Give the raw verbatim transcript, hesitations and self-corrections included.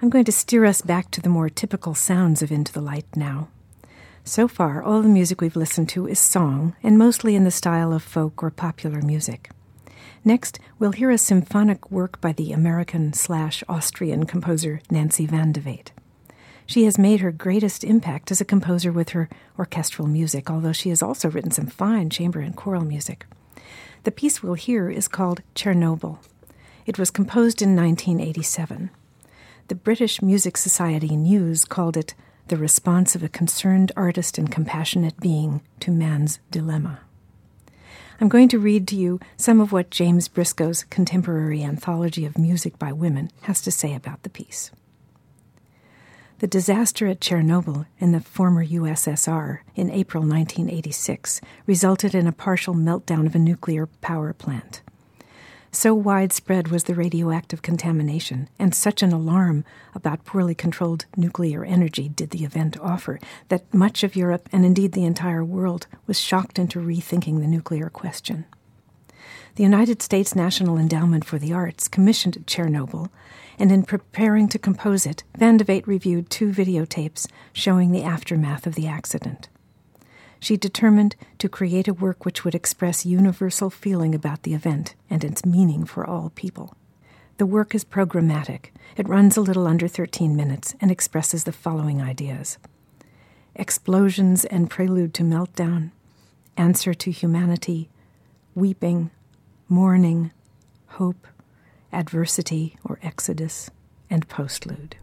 I'm going to steer us back to the more typical sounds of Into the Light now. So far, all the music we've listened to is song, and mostly in the style of folk or popular music. Next, we'll hear a symphonic work by the American-slash-Austrian composer Nancy Van de Waet. She has made her greatest impact as a composer with her orchestral music, although she has also written some fine chamber and choral music. The piece we'll hear is called Chernobyl. It was composed in nineteen eighty-seven. The British Music Society News called it the response of a concerned artist and compassionate being to man's dilemma. I'm going to read to you some of what James Briscoe's contemporary anthology of music by women has to say about the piece. The disaster at Chernobyl in the former U S S R in April nineteen eighty-six resulted in a partial meltdown of a nuclear power plant. So widespread was the radioactive contamination, and such an alarm about poorly controlled nuclear energy did the event offer, that much of Europe, and indeed the entire world, was shocked into rethinking the nuclear question. The United States National Endowment for the Arts commissioned Chernobyl, and in preparing to compose it, Van de Waet reviewed two videotapes showing the aftermath of the accident. She determined to create a work which would express universal feeling about the event and its meaning for all people. The work is programmatic. It runs a little under thirteen minutes and expresses the following ideas: explosions and prelude to meltdown, answer to humanity, weeping, mourning, hope, adversity or exodus, and postlude.